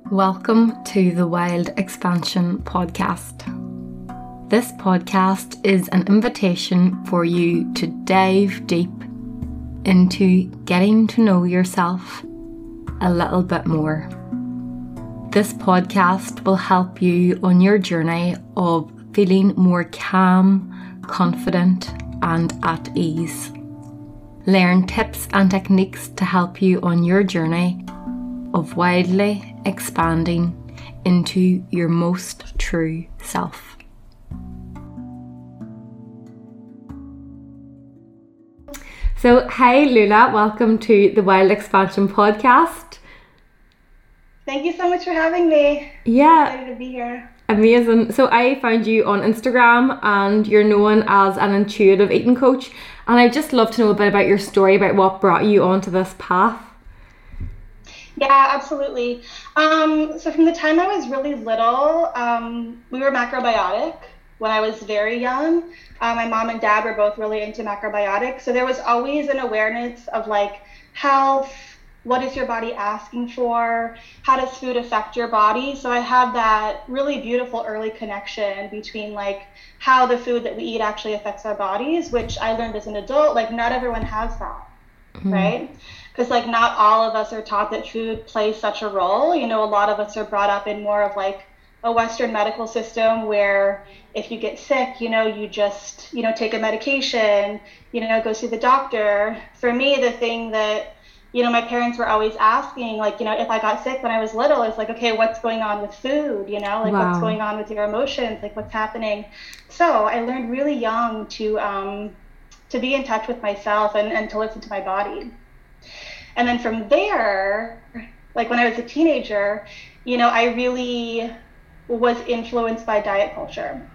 Welcome to the Wild Expansion podcast. This podcast is an invitation for you to dive deep into getting to know yourself a little bit more. This podcast will help you on your journey of feeling more calm, confident, and at ease. Learn tips and techniques to help you on your journey of wildly expanding into your most true self. So, hi Lula, welcome to the Wild Expansion podcast. Thank you so much for having me. Yeah. I'm excited to be here. Amazing. So I found you on Instagram and you're known as an intuitive eating coach, and I'd just love to know a bit about your story, about what brought you onto this path. Yeah, absolutely. So from the time I was really little, we were macrobiotic when I was very young. My mom and dad were both really into macrobiotics. So there was always an awareness of like health, what is your body asking for, how does food affect your body? So I had that really beautiful early connection between like how the food that we eat actually affects our bodies, which I learned as an adult, like not everyone has that, right? Because like not all of us are taught that food plays such a role. You know, a lot of us are brought up in more of like a Western medical system where if you get sick, you just, take a medication, go see the doctor. For me, the thing that, my parents were always asking, like, if I got sick when I was little, it's like, okay, what's going on with food? Like, Wow. What's going on with your emotions? Like, what's happening? So I learned really young to be in touch with myself and to listen to my body. And then from there, like when I was a teenager, I really was influenced by diet culture.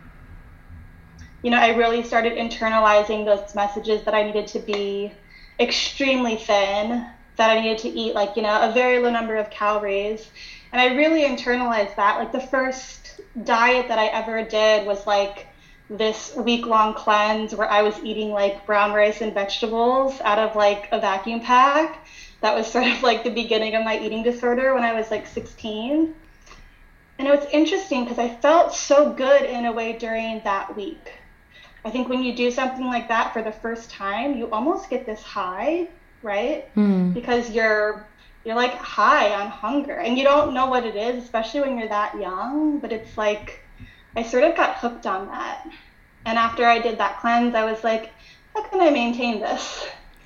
I really started internalizing those messages that I needed to be extremely thin, that I needed to eat like, a very low number of calories. And I really internalized that. Like the first diet that I ever did was like this week-long cleanse where I was eating like brown rice and vegetables out of like a vacuum pack. That was sort of like the beginning of my eating disorder when I was like 16. And it was interesting because I felt so good in a way during that week. I think when you do something like that for the first time, you almost get this high, right? Because you're like high on hunger and you don't know what it is, especially when you're that young. But it's like, I sort of got hooked on that. And after I did that cleanse, I was like, how can I maintain this?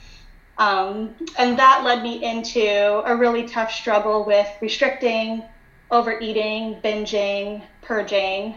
And that led me into a really tough struggle with restricting, overeating, binging, purging.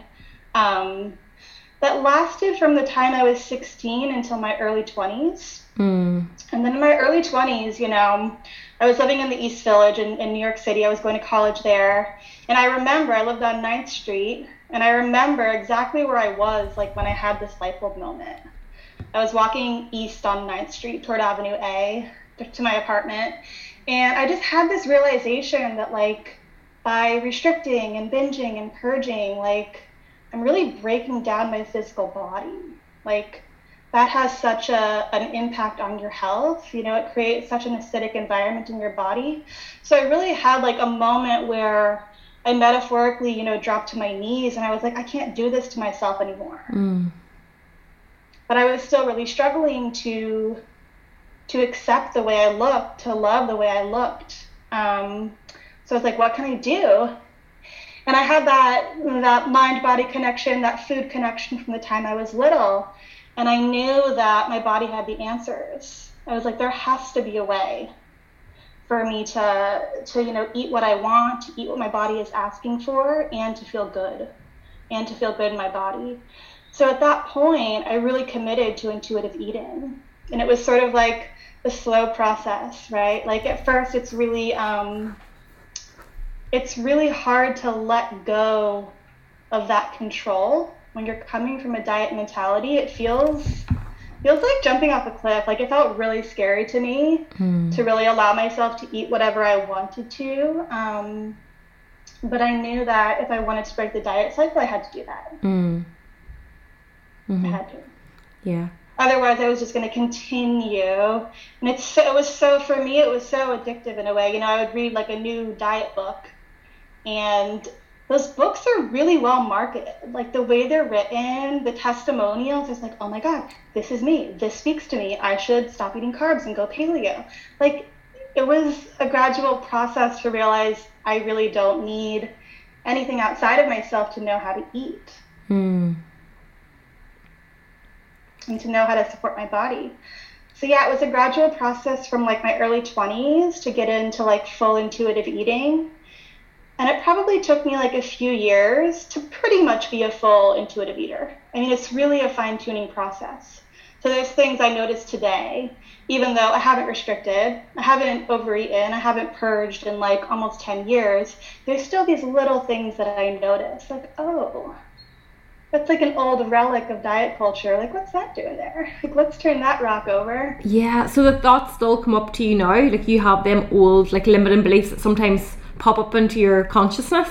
That lasted from the time I was 16 until my early 20s. And then in my early 20s, I was living in the East Village in New York City. I was going to college there. And I remember I lived on 9th Street. And I remember exactly where I was like when I had this light bulb moment. I was walking east on 9th Street toward Avenue A to my apartment. And I just had this realization that like by restricting and binging and purging, like I'm really breaking down my physical body. Like that has such an impact on your health. It creates such an acidic environment in your body. So I really had like a moment where I metaphorically, dropped to my knees and I was like, I can't do this to myself anymore. But I was still really struggling to accept the way I looked, to love the way I looked. So I was like, what can I do? And I had that mind-body connection, that food connection from the time I was little. And I knew that my body had the answers. I was like, there has to be a way for me to eat what I want, to eat what my body is asking for, and to feel good in my body. So at that point, I really committed to intuitive eating. And it was sort of like a slow process, right? Like at first, it's really hard to let go of that control. When you're coming from a diet mentality, it feels like jumping off a cliff. Like it felt really scary to me to really allow myself to eat whatever I wanted to. But I knew that if I wanted to break the diet cycle, I had to do that. I had to. Yeah. Otherwise, I was just going to continue. And it was so, for me, it was so addictive in a way. I would read like a new diet book And those books are really well marketed. Like the way they're written, the testimonials, it's like, oh my God, this is me. This speaks to me. I should stop eating carbs and go paleo. Like it was a gradual process to realize I really don't need anything outside of myself to know how to eat. And to know how to support my body. So yeah, it was a gradual process from like my early 20s to get into like full intuitive eating. And it probably took me like a few years to pretty much be a full intuitive eater. I mean, it's really a fine-tuning process. So there's things I noticed today, even though I haven't restricted, I haven't overeaten, I haven't purged in like almost 10 years, there's still these little things that I notice, like, oh, that's like an old relic of diet culture. Like, what's that doing there? Like, let's turn that rock over. Yeah, so the thoughts still come up to you now? Like, you have them old, like, limiting beliefs that sometimes pop up into your consciousness?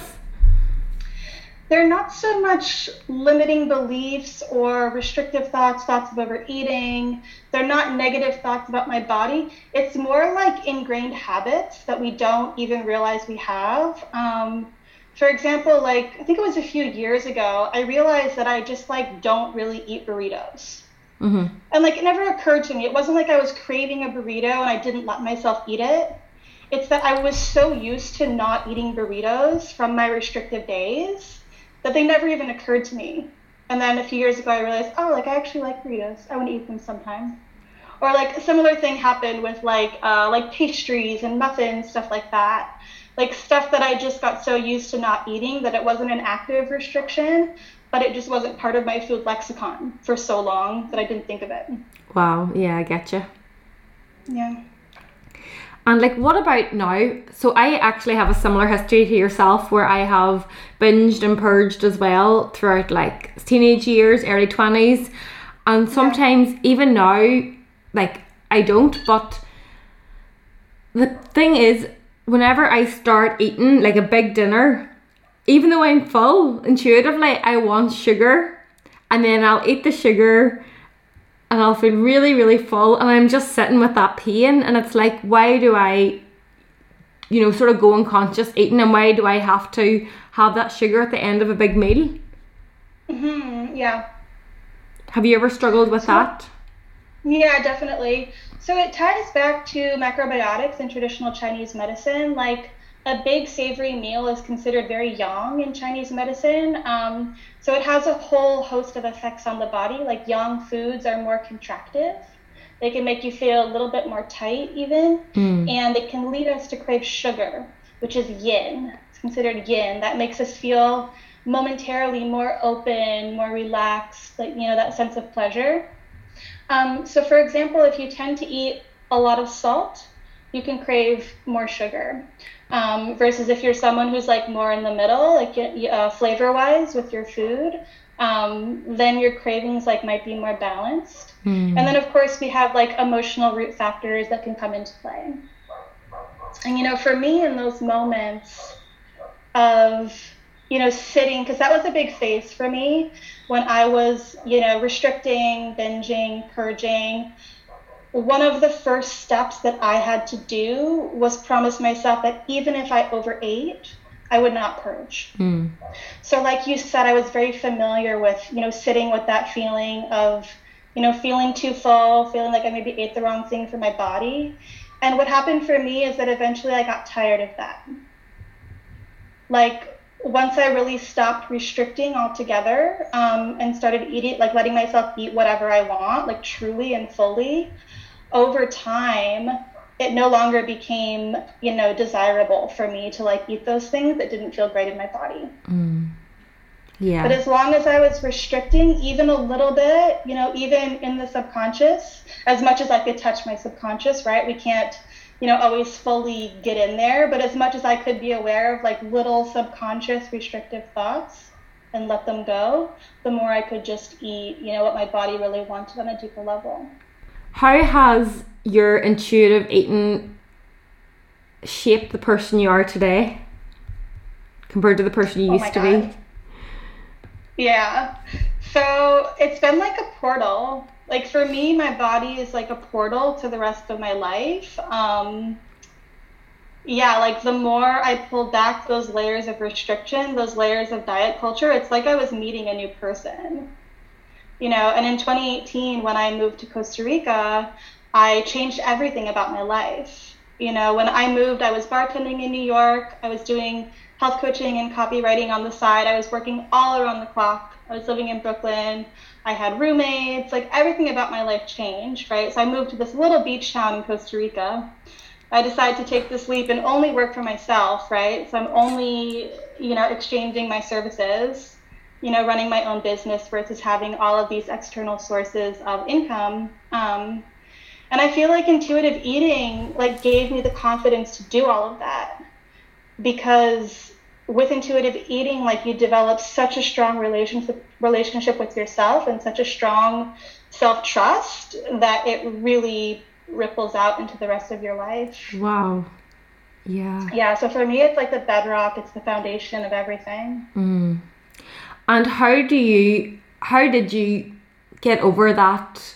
They're not so much limiting beliefs or restrictive thoughts, thoughts of overeating. They're not negative thoughts about my body. It's more like ingrained habits that we don't even realize we have. For example, like, I think it was a few years ago, I realized that I just like don't really eat burritos. And like, it never occurred to me. It wasn't like I was craving a burrito and I didn't let myself eat it. It's that I was so used to not eating burritos from my restrictive days that they never even occurred to me. And then a few years ago, I realized, oh, like I actually like burritos. I want to eat them sometime. Or like a similar thing happened with like pastries and muffins, stuff like that. Like stuff that I just got so used to not eating that it wasn't an active restriction, but it just wasn't part of my food lexicon for so long that I didn't think of it. Wow, yeah, I get you. Yeah. And like, what about now? So I actually have a similar history to yourself where I have binged and purged as well throughout like teenage years, early 20s. And sometimes even now, like I don't, but the thing is, whenever I start eating like a big dinner, even though I'm full, intuitively, I want sugar. And then I'll eat the sugar and I'll feel really, really full. And I'm just sitting with that pain. And it's like, why do I, sort of go unconscious eating? And why do I have to have that sugar at the end of a big meal? Yeah. Have you ever struggled with that? Yeah, definitely. So it ties back to macrobiotics and traditional Chinese medicine. Like a big savory meal is considered very yang in Chinese medicine. So it has a whole host of effects on the body. Like yang foods are more contractive. They can make you feel a little bit more tight even. And it can lead us to crave sugar, which is yin. It's considered yin. That makes us feel momentarily more open, more relaxed, like, that sense of pleasure. So for example, if you tend to eat a lot of salt, you can crave more sugar. Versus if you're someone who's like more in the middle, like flavor-wise with your food, then your cravings like might be more balanced. And then of course we have like emotional root factors that can come into play. And for me in those moments of sitting, because that was a big phase for me when I was, restricting, binging, purging. One of the first steps that I had to do was promise myself that even if I overate, I would not purge. So like you said, I was very familiar with, sitting with that feeling of, feeling too full, feeling like I maybe ate the wrong thing for my body. And what happened for me is that eventually I got tired of that. Like, once I really stopped restricting altogether, and started eating, like letting myself eat whatever I want, like truly and fully, over time, it no longer became, desirable for me to like eat those things that didn't feel great in my body. Yeah. But as long as I was restricting even a little bit, even in the subconscious, as much as I could touch my subconscious, right? We can't, always fully get in there, but as much as I could be aware of like little subconscious restrictive thoughts and let them go, the more I could just eat, what my body really wanted on a deeper level. How has your intuitive eating shaped the person you are today compared to the person you used to be? Yeah. So it's been like a portal. Like for me, my body is like a portal to the rest of my life. yeah, like the more I pulled back those layers of restriction, those layers of diet culture, it's like I was meeting a new person. And in 2018, when I moved to Costa Rica, I changed everything about my life. When I moved, I was bartending in New York. I was doing health coaching and copywriting on the side. I was working all around the clock. I was living in Brooklyn. I had roommates, like everything about my life changed, right? So I moved to this little beach town in Costa Rica. I decided to take this leap and only work for myself, right? So I'm only, exchanging my services, running my own business versus having all of these external sources of income. And I feel like intuitive eating like gave me the confidence to do all of that, because with intuitive eating, like you develop such a strong relationship with yourself and such a strong self-trust that it really ripples out into the rest of your life. Wow. Yeah. So for me, it's like the bedrock, it's the foundation of everything. And how did you get over that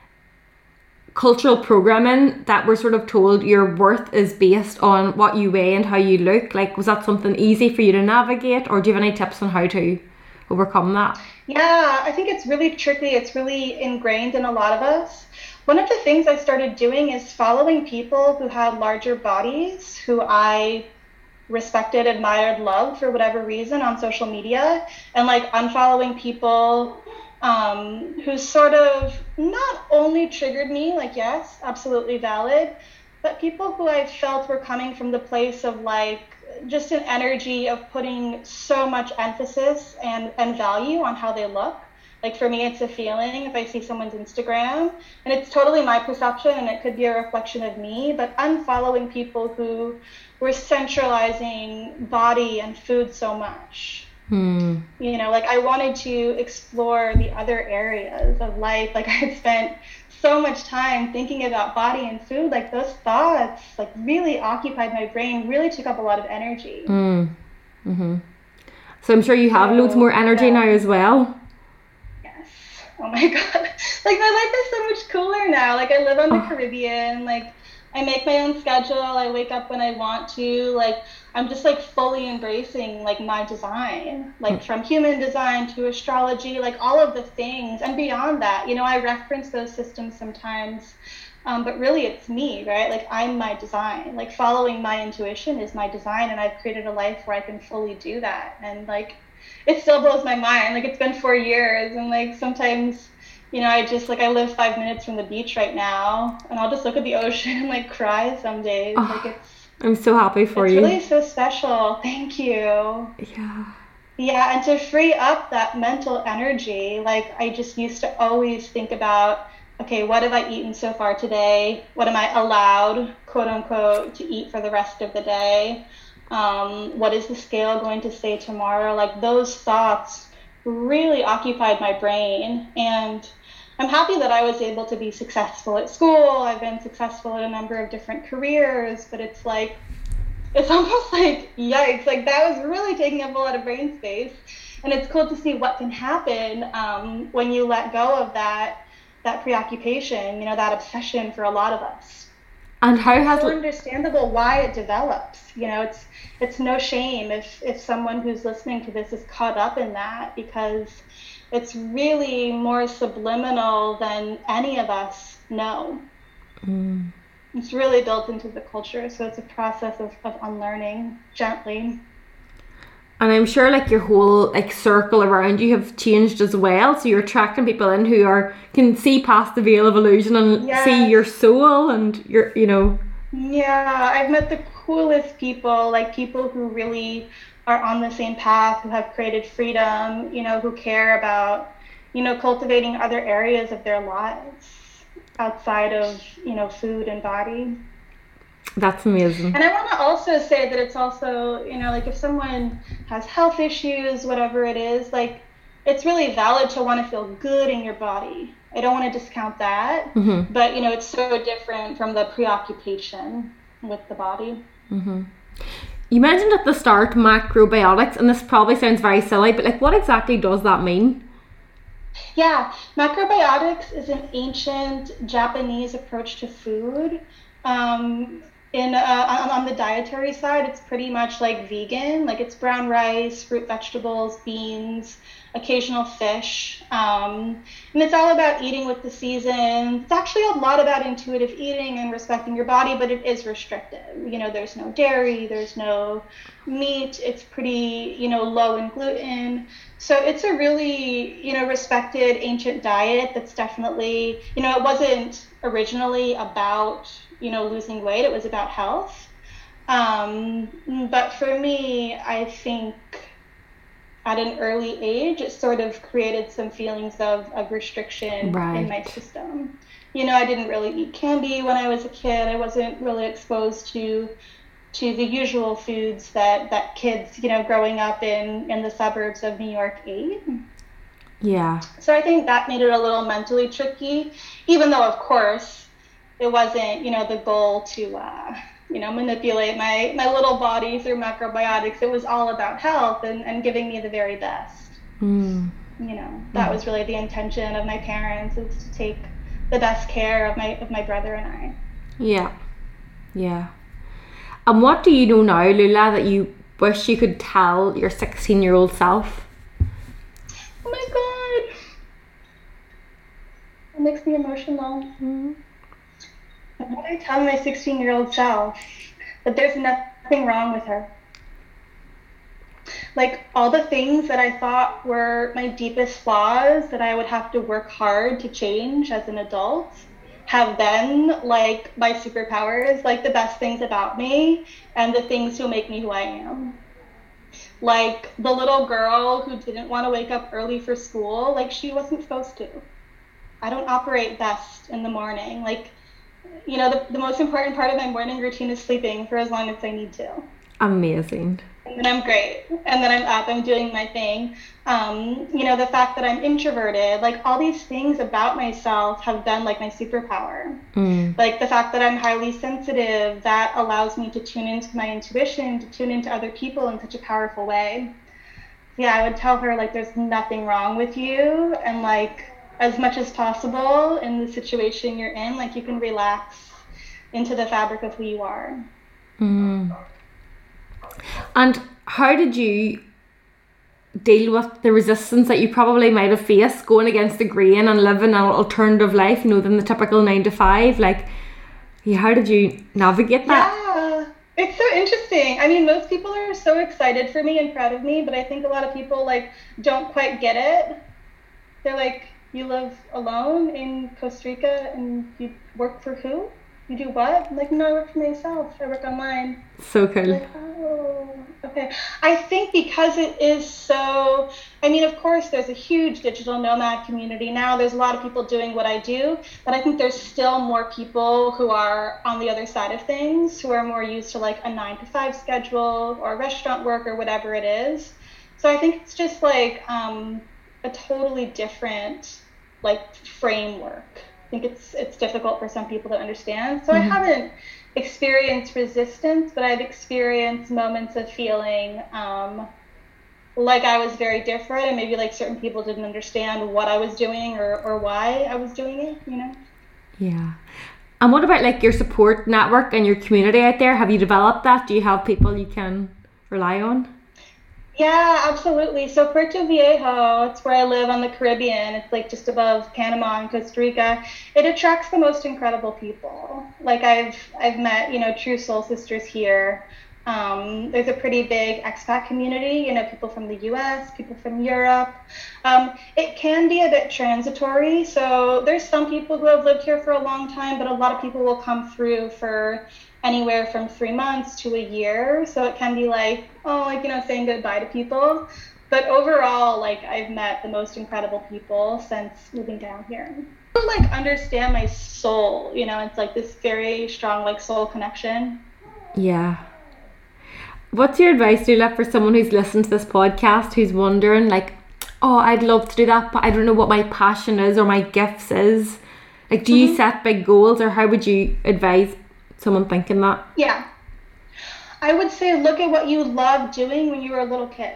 cultural programming that we're sort of told your worth is based on what you weigh and how you look? Like, was that something easy for you to navigate, or do you have any tips on how to overcome that? Yeah, I think it's really tricky. It's really ingrained in a lot of us. One of the things I started doing is following people who had larger bodies, who I respected, admired, loved for whatever reason on social media, and like unfollowing people who sort of not only triggered me, like, yes, absolutely valid, but people who I felt were coming from the place of like just an energy of putting so much emphasis and value on how they look. Like for me, it's a feeling if I see someone's Instagram, and it's totally my perception and it could be a reflection of me, but unfollowing people who were centralizing body and food so much. Like I wanted to explore the other areas of life. Like I had spent so much time thinking about body and food, like those thoughts like really occupied my brain, really took up a lot of energy. So I'm sure you have loads more energy now as well. Yes. Oh my God. Like my life is so much cooler now. Like I live on the Caribbean. Like I make my own schedule. I wake up when I want to. Like I'm just like fully embracing like my design, like from human design to astrology, like all of the things and beyond that. I reference those systems sometimes, but really it's me, right? Like I'm my design. Like following my intuition is my design, and I've created a life where I can fully do that. And like it still blows my mind. Like it's been 4 years, and like sometimes I just like I live 5 minutes from the beach right now, and I'll just look at the ocean and like cry some days. Like I'm so happy for you. It's really so special. Thank you. Yeah, and to free up that mental energy, like I just used to always think about, okay, what have I eaten so far today? What am I allowed, quote unquote, to eat for the rest of the day? What is the scale going to say tomorrow? Like those thoughts really occupied my brain, and I'm happy that I was able to be successful at school. I've been successful in a number of different careers, but it's almost like, yikes, like that was really taking up a lot of brain space. And it's cool to see what can happen when you let go of that preoccupation, that obsession for a lot of us. And how has it's so understandable why it develops. It's no shame if someone who's listening to this is caught up in that, because it's really more subliminal than any of us know. It's really built into the culture, so it's a process of unlearning gently. And I'm sure like your whole like circle around you have changed as well, so you're attracting people in who can see past the veil of illusion and see your soul and your Yeah, I've met the coolest people, like people who really are on the same path, who have created freedom, who care about, cultivating other areas of their lives outside of, food and body. That's amazing. And I want to also say that it's also, like if someone has health issues, whatever it is, like it's really valid to want to feel good in your body. I don't want to discount that, but it's so different from the preoccupation with the body. You mentioned at the start macrobiotics, and this probably sounds very silly, but like what exactly does that mean? Yeah, macrobiotics is an ancient Japanese approach to food. on the dietary side, it's pretty much like vegan. Like it's brown rice, fruit, vegetables, beans, occasional fish. And it's all about eating with the seasons. It's actually a lot about intuitive eating and respecting your body, but it is restrictive. You know, there's no dairy, there's no meat. It's pretty, you know, low in gluten. So it's a really, you know, respected ancient diet that's definitely, you know, it wasn't originally about, you know, losing weight. It was about health. But for me, I think at an early age, it sort of created some feelings of restriction in my system. You know, I didn't really eat candy when I was a kid. I wasn't really exposed to the usual foods that kids, you know, growing up in the suburbs of New York ate. Yeah. So I think that made it a little mentally tricky, even though, of course, it wasn't, you know, the goal to, you know, manipulate my little body through macrobiotics. It was all about health and giving me the very best. You know, that was really the intention of my parents, is to take the best care of my brother and I. Yeah. Yeah. And what do you know now, Lula, that you wish you could tell your 16-year-old self? Oh my God. It makes me emotional. What would I tell my 16-year-old self? That there's nothing wrong with her. Like, all the things that I thought were my deepest flaws that I would have to work hard to change as an adult have been, like, my superpowers, like the best things about me and the things who make me who I am. Like, the little girl who didn't want to wake up early for school, like, she wasn't supposed to. I don't operate best in the morning. Like, you know, the most important part of my morning routine is sleeping for as long as I need to. Amazing. And then I'm great. And then I'm up, I'm doing my thing. You know, the fact that I'm introverted, like all these things about myself have been like my superpower. Like the fact that I'm highly sensitive, that allows me to tune into my intuition, to tune into other people in such a powerful way. Yeah, I would tell her, like, there's nothing wrong with you. And like, as much as possible in the situation you're in, like, you can relax into the fabric of who you are. And how did you deal with the resistance that you probably might have faced going against the grain and living an alternative life, you know, than the typical 9 to 5? Like, how did you navigate that? Yeah, it's so interesting. I mean, most people are so excited for me and proud of me, but I think a lot of people, like, don't quite get it. They're like, you live alone in Costa Rica and you work for who? You do what? I'm like, no, I work for myself. I work online. So cool. Like, oh, okay. I think because it is so, I mean, of course, there's a huge digital nomad community now. There's a lot of people doing what I do, but I think there's still more people who are on the other side of things, who are more used to like a 9 to 5 schedule or restaurant work or whatever it is. So I think it's just like a totally different like framework. I think it's difficult for some people to understand. So I haven't experienced resistance, but I've experienced moments of feeling like I was very different, and maybe like certain people didn't understand what I was doing or why I was doing it, you know? Yeah. And what about like your support network and your community out there? Have you developed that? Do you have people you can rely on? Yeah, absolutely. So Puerto Viejo, it's where I live on the Caribbean. It's like just above Panama and Costa Rica. It attracts the most incredible people. Like I've met, you know, true soul sisters here. There's a pretty big expat community, you know, people from the US, people from Europe. It can be a bit transitory. So there's some people who have lived here for a long time, but a lot of people will come through for anywhere from 3 months to a year. So it can be like, oh, like, you know, saying goodbye to people. But overall, like, I've met the most incredible people since moving down here. I like understand my soul, you know, it's like this very strong, like, soul connection. Yeah. What's your advice, Lula, for someone who's listened to this podcast, who's wondering, like, oh, I'd love to do that, but I don't know what my passion is or my gifts is? Like, do you set big goals, or how would you advise someone thinking that? Yeah. I would say look at what you loved doing when you were a little kid.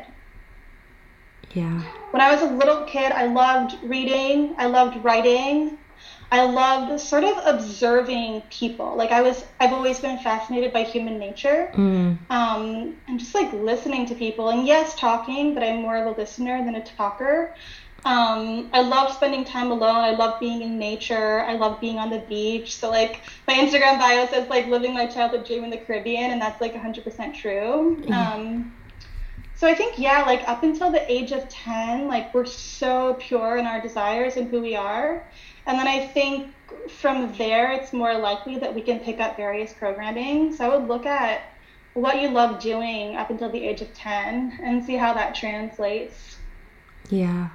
Yeah. When I was a little kid, I loved reading. I loved writing. I loved sort of observing people. Like I've always been fascinated by human nature, and just like listening to people. And yes, talking, but I'm more of a listener than a talker. I love spending time alone. I love being in nature. I love being on the beach. So like my Instagram bio says like living my childhood dream in the Caribbean, and that's like 100% true. So I think, yeah, like up until the age of 10, like we're so pure in our desires and who we are. And then I think from there, it's more likely that we can pick up various programming. So I would look at what you love doing up until the age of 10 and see how that translates. Yeah.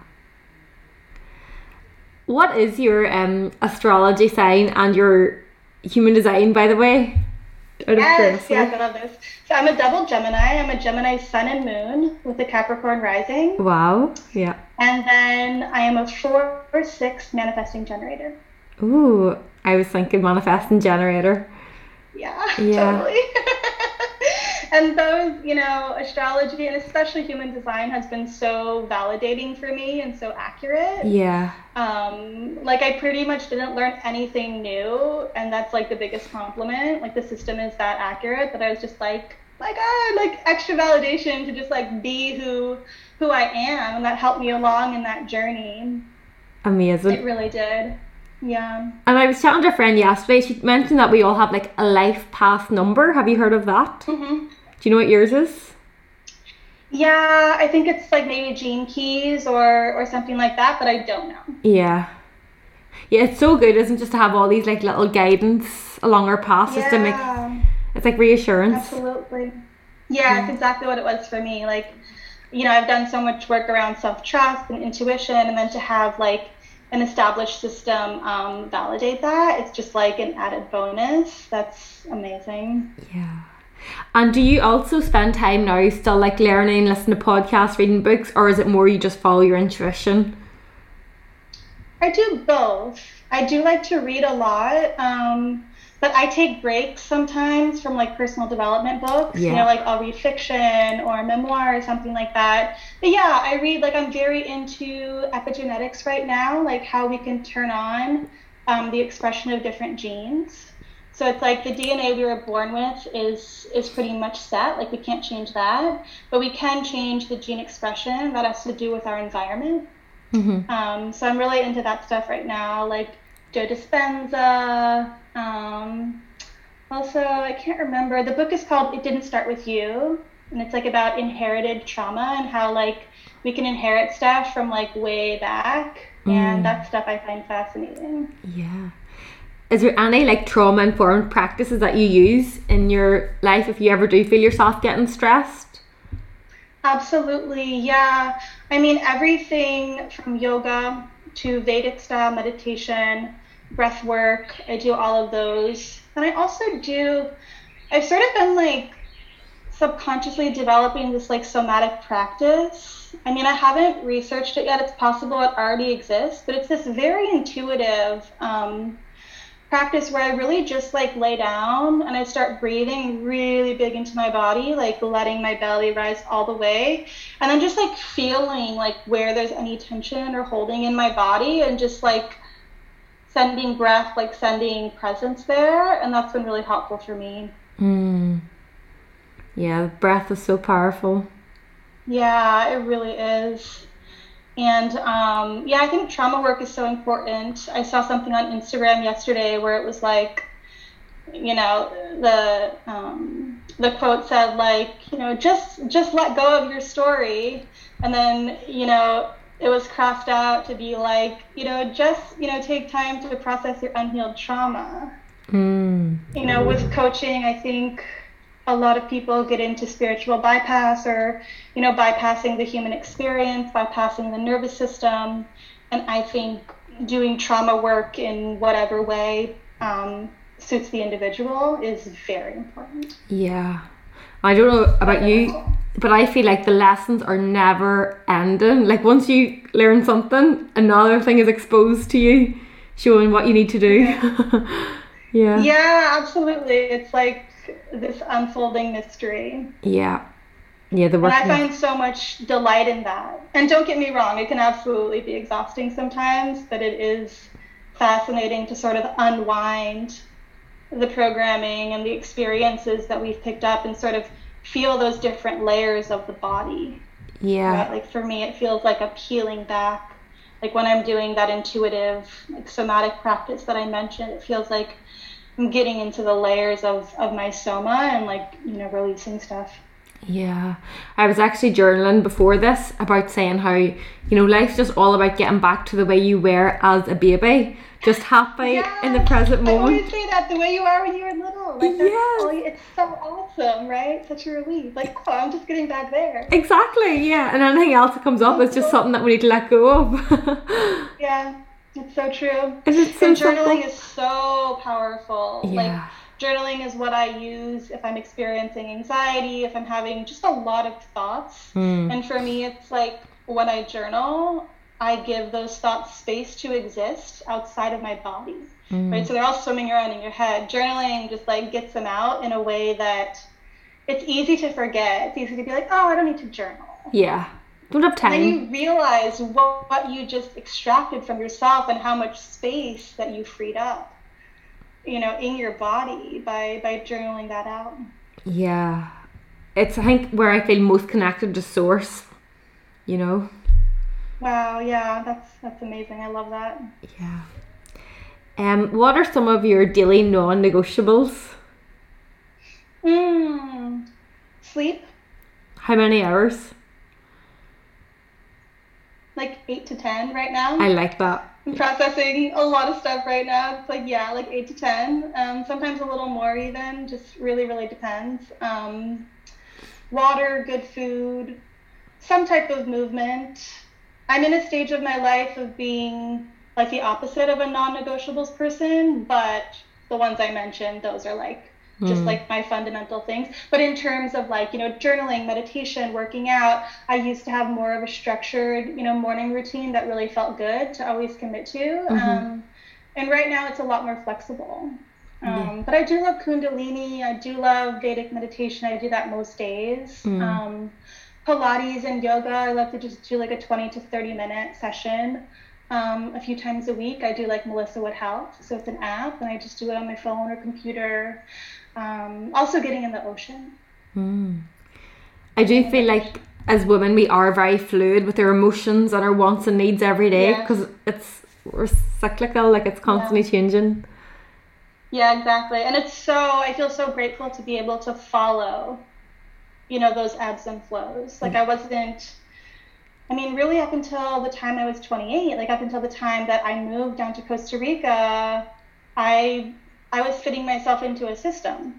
What is your astrology sign and your human design, by the way? Yes, I love this. So I'm a double Gemini. I'm a Gemini sun and moon with a Capricorn rising. Wow, yeah. And then I am a 4/6 manifesting generator. Ooh, I was thinking manifesting generator. Yeah. Totally. And those, astrology and especially human design has been so validating for me and so accurate. Yeah. Like I pretty much didn't learn anything new, and that's like the biggest compliment. Like the system is that accurate that I was just like, my God, like extra validation to just like be who I am, and that helped me along in that journey. Amazing. It really did. Yeah. And I was chatting to a friend yesterday. She mentioned that we all have like a life path number. Have you heard of that? Mm-hmm. Do you know what yours is? Yeah, I think it's like maybe Gene Keys or something like that, but I don't know. Yeah. Yeah, it's so good, isn't it, just to have all these like little guidance along our path, just to make, it's like reassurance. Absolutely. Yeah, it's exactly what it was for me. Like, I've done so much work around self-trust and intuition, and then to have like an established system validate that, it's just like an added bonus. That's amazing. Yeah. And do you also spend time now still like learning, listening to podcasts, reading books, or is it more you just follow your intuition? I do both. I do like to read a lot, but I take breaks sometimes from like personal development books. Yeah. Like I'll read fiction or a memoir or something like that. But yeah, I read, like I'm very into epigenetics right now, like how we can turn on the expression of different genes. So it's like the DNA we were born with is pretty much set. Like we can't change that, but we can change the gene expression. That has to do with our environment. Mm-hmm. So I'm really into that stuff right now, like Joe Dispenza. Also, I can't remember. The book is called It Didn't Start With You, and it's like about inherited trauma and how like we can inherit stuff from like way back, and that stuff I find fascinating. Yeah. Is there any like trauma-informed practices that you use in your life if you ever do feel yourself getting stressed? Absolutely, yeah. I mean, everything from yoga to Vedic style meditation, breath work, I do all of those. And I also I've sort of been like subconsciously developing this like somatic practice. I mean, I haven't researched it yet. It's possible it already exists, but it's this very intuitive practice where I really just like lay down and I start breathing really big into my body, like letting my belly rise all the way, and then just like feeling like where there's any tension or holding in my body, and just like sending breath, like sending presence there. And that's been really helpful for me. Yeah, breath is so powerful. Yeah, it really is. And I think trauma work is so important. I saw something on Instagram yesterday where it was like, the quote said like, just let go of your story. And then, it was crossed out to be like, just, take time to process your unhealed trauma. With coaching, I think a lot of people get into spiritual bypass or, bypassing the human experience, bypassing the nervous system. And I think doing trauma work in whatever way suits the individual is very important. Yeah. I don't know about you, but I feel like the lessons are never ending. Like once you learn something, another thing is exposed to you, showing what you need to do. Yeah. Yeah, absolutely. It's like this unfolding mystery. Yeah. Yeah, the work. And I find so much delight in that. And don't get me wrong, it can absolutely be exhausting sometimes, but it is fascinating to sort of unwind the programming and the experiences that we've picked up and sort of feel those different layers of the body. Yeah. Right? Like for me, it feels like I'm peeling back. Like when I'm doing that intuitive, like somatic practice that I mentioned, it feels like I'm getting into the layers of my soma and like, you know, releasing stuff. Yeah. I was actually journaling before this about saying how, you know, life's just all about getting back to the way you were as a baby. Just happy in the present moment. I always say that, the way you are when you were little. Like, it's so awesome, right? Such a relief. Like, oh, I'm just getting back there. Exactly, yeah. And anything else that comes up is just something that we need to let go of. Yeah, it's so true. And journaling is so powerful. Yeah. Like, journaling is what I use if I'm experiencing anxiety, if I'm having just a lot of thoughts. And for me, it's like when I journal, I give those thoughts space to exist outside of my body, right? So they're all swimming around in your head. Journaling just like gets them out in a way that it's easy to forget. It's easy to be like, oh, I don't need to journal. Yeah, don't have time. And then you realize what you just extracted from yourself and how much space that you freed up, you know, in your body by journaling that out. Yeah, it's I think where I feel most connected to source, you know. Wow, yeah, that's amazing. I love that. Yeah. What are some of your daily non-negotiables? Sleep. How many hours? Like 8 to 10 right now. I like that. I'm processing a lot of stuff right now. It's like, yeah, like 8 to 10. Sometimes a little more even, just really, really depends. Water, good food, some type of movement. I'm in a stage of my life of being like the opposite of a non-negotiables person, but the ones I mentioned, those are like just like my fundamental things. But in terms of like, you know, journaling, meditation, working out, I used to have more of a structured, you know, morning routine that really felt good to always commit to. And right now it's a lot more flexible. But I do love Kundalini. I do love Vedic meditation. I do that most days. Pilates and yoga, I love to just do like a 20 to 30 minute session a few times a week. I do like Melissa Wood Health, so it's an app, and I just do it on my phone or computer. Also getting in the ocean. I do feel like as women we are very fluid with our emotions and our wants and needs every day, because we're cyclical, like it's constantly changing. Yeah, exactly. And I feel so grateful to be able to follow, you know, those ebbs and flows. Like really up until the time I was 28, like up until the time that I moved down to Costa Rica, I was fitting myself into a system.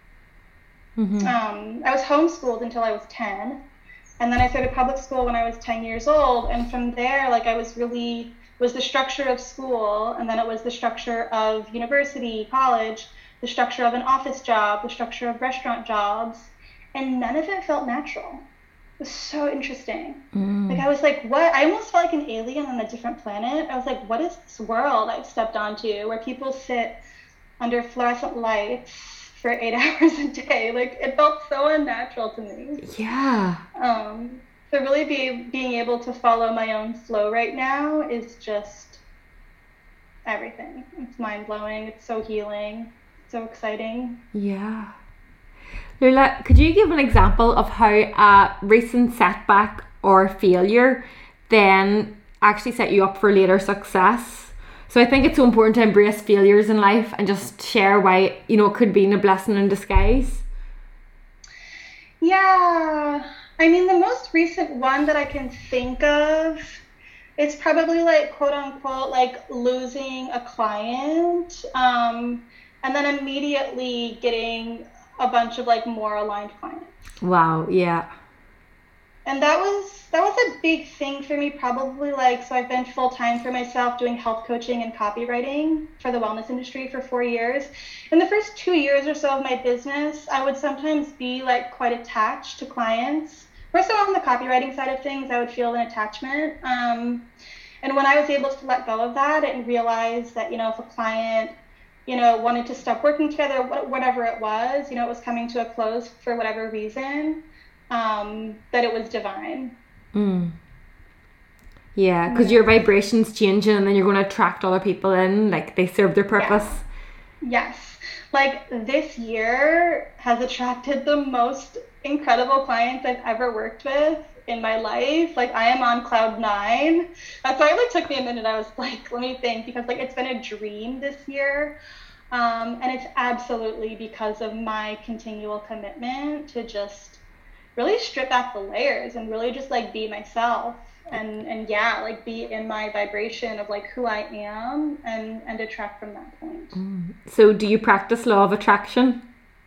I was homeschooled until I was 10. And then I started public school when I was 10 years old. And from there, like was the structure of school, and then it was the structure of university, college, the structure of an office job, the structure of restaurant jobs. And none of it felt natural. It was so interesting. Like I was like, what? I almost felt like an alien on a different planet. I was like, what is this world I've stepped onto where people sit under fluorescent lights for 8 hours a day? Like it felt so unnatural to me. Yeah. So really being able to follow my own flow right now is just everything. It's mind-blowing. It's so healing. It's so exciting. Yeah. Lula, could you give an example of how a recent setback or failure then actually set you up for later success? So I think it's so important to embrace failures in life and just share why, you know, it could be a blessing in disguise. Yeah. I mean, the most recent one that I can think of is probably like, quote unquote, like losing a client, and then immediately getting a bunch of like more aligned clients. Wow, yeah. And that was a big thing for me, probably like, so I've been full-time for myself doing health coaching and copywriting for the wellness industry for 4 years. In the first 2 years or so of my business, I would sometimes be like quite attached to clients. First of all, on the copywriting side of things, I would feel an attachment. And when I was able to let go of that and realize that, you know, if a client, you know, wanted to stop working together, whatever it was, you know, it was coming to a close for whatever reason, that it was divine. Yeah, because your vibration's changing and then you're going to attract other people in, like they serve their purpose. Yes. Like this year has attracted the most incredible clients I've ever worked with in my life. Like I am on cloud 9. That's why it like took me a minute. I was like, let me think, because like it's been a dream this year. And it's absolutely because of my continual commitment to just really strip back the layers and really just like be myself and yeah, like be in my vibration of like who I am and attract from that point. So do you practice law of attraction?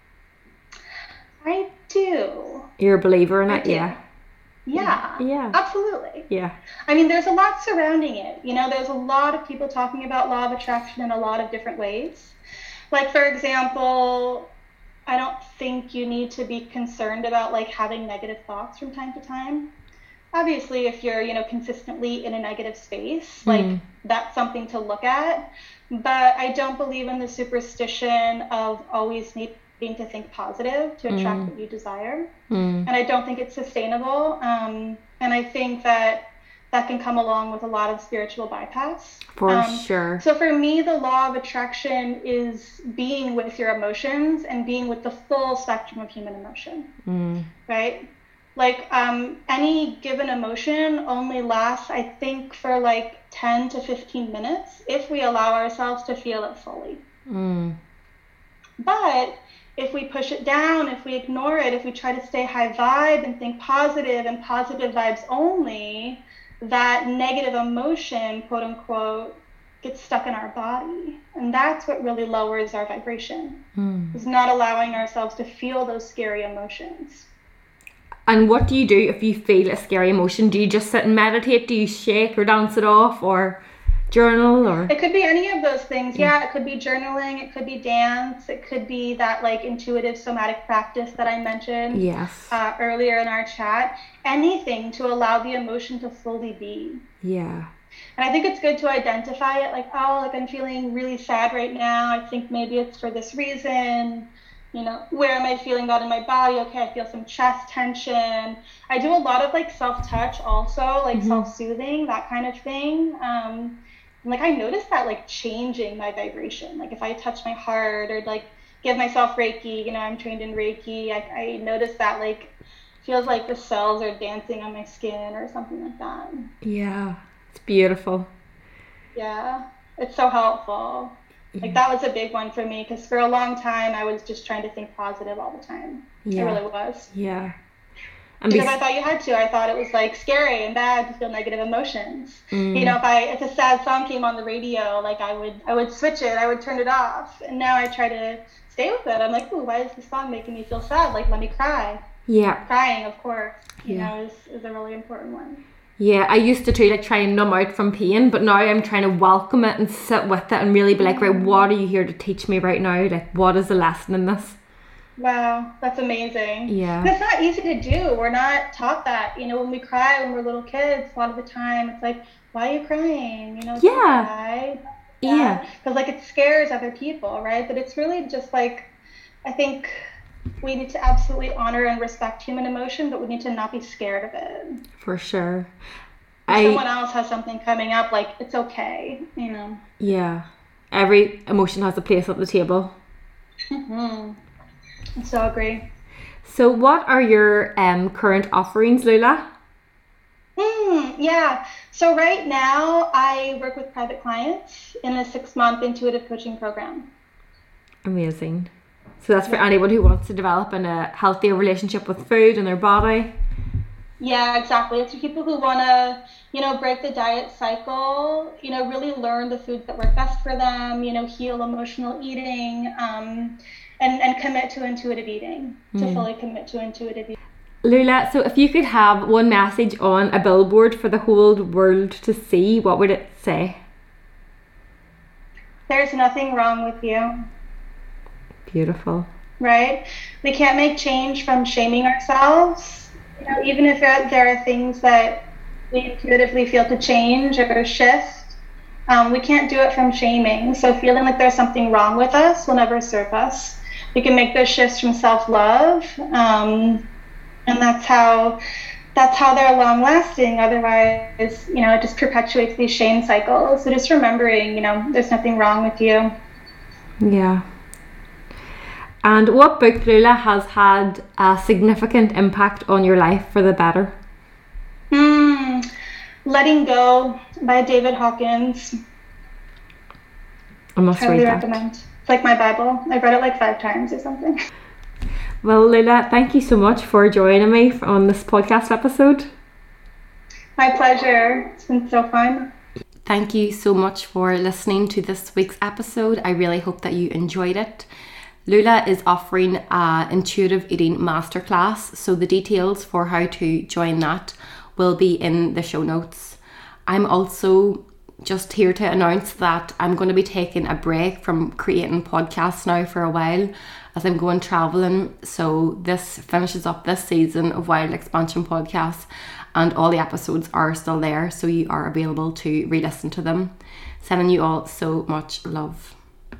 I do. You're a believer in it? Yeah. Yeah, absolutely. Yeah. I mean, there's a lot surrounding it. You know, there's a lot of people talking about law of attraction in a lot of different ways. Like, for example, I don't think you need to be concerned about like having negative thoughts from time to time. Obviously, if you're, you know, consistently in a negative space, like that's something to look at. But I don't believe in the superstition of always needing to think positive to attract what you desire. And I don't think it's sustainable. And I think that can come along with a lot of spiritual bypass. For sure. So for me, the law of attraction is being with your emotions and being with the full spectrum of human emotion, right? Like any given emotion only lasts, I think, for like 10 to 15 minutes if we allow ourselves to feel it fully. But if we push it down, if we ignore it, if we try to stay high vibe and think positive and positive vibes only, that negative emotion, quote unquote, gets stuck in our body. And that's what really lowers our vibration, is not allowing ourselves to feel those scary emotions. And what do you do if you feel a scary emotion? Do you just sit and meditate? Do you shake or dance it off or journal? Or it could be any of those things. Yeah, it could be journaling, it could be dance, it could be that like intuitive somatic practice that I mentioned earlier in our chat. Anything to allow the emotion to fully be. Yeah. And I think it's good to identify it, like, oh, like I'm feeling really sad right now. I think maybe it's for this reason. You know, where am I feeling that in my body? Okay, I feel some chest tension. I do a lot of like self-touch also, like self-soothing, that kind of thing. Like I noticed that like changing my vibration. Like if I touch my heart or like give myself Reiki, you know, I'm trained in Reiki. I noticed that like feels like the cells are dancing on my skin or something like that. Yeah, it's beautiful. Yeah, it's so helpful. Like that was a big one for me because for a long time I was just trying to think positive all the time. Yeah. It really was. Yeah. And because I thought you had to. I thought it was like scary and bad to feel negative emotions. You know, if a sad song came on the radio, like I would switch it, I would turn it off. And now I try to stay with it. I'm like, ooh, why is this song making me feel sad? Like, let me cry. Yeah. Crying, of course, you know, is a really important one. Yeah, I used to like try and numb out from pain, but now I'm trying to welcome it and sit with it and really be like, right, what are you here to teach me right now? Like, what is the lesson in this? Wow, that's amazing. Yeah. And it's not easy to do. We're not taught that. You know, when we cry when we're little kids, a lot of the time it's like, why are you crying? You know, cry. Yeah. Because like it scares other people, right? But it's really just like, I think we need to absolutely honor and respect human emotion, but we need to not be scared of it. For sure. If someone else has something coming up, like, it's okay, you know? Yeah. Every emotion has a place at the table. I so agree. So what are your current offerings, Lula? Yeah. So right now, I work with private clients in a 6-month intuitive coaching program. Amazing. So that's for anyone who wants to develop a healthier relationship with food and their body. Yeah, exactly. It's for people who want to, you know, break the diet cycle, you know, really learn the foods that work best for them, you know, heal emotional eating, and commit to intuitive eating, to fully commit to intuitive eating. Lula, so if you could have one message on a billboard for the whole world to see, what would it say? There's nothing wrong with you. Beautiful. Right? We can't make change from shaming ourselves. You know, even if there are things that we intuitively feel to change or shift, we can't do it from shaming. So feeling like there's something wrong with us will never serve us. We can make those shifts from self-love, and that's how that's how they're long lasting. Otherwise, it just perpetuates these shame cycles. So just remembering, there's nothing wrong with you. Yeah. And what book, Lula, has had a significant impact on your life for the better? Letting Go by David Hawkins. I must read that. Recommend. It's like my Bible. I've read it like 5 times or something. Well, Lula, thank you so much for joining me on this podcast episode. My pleasure. It's been so fun. Thank you so much for listening to this week's episode. I really hope that you enjoyed it. Lula is offering an intuitive eating masterclass, so the details for how to join that will be in the show notes. I'm also just here to announce that I'm going to be taking a break from creating podcasts now for a while as I'm going traveling. So this finishes up this season of Wild Expansion Podcasts, and all the episodes are still there, so you are available to re-listen to them. Sending you all so much love.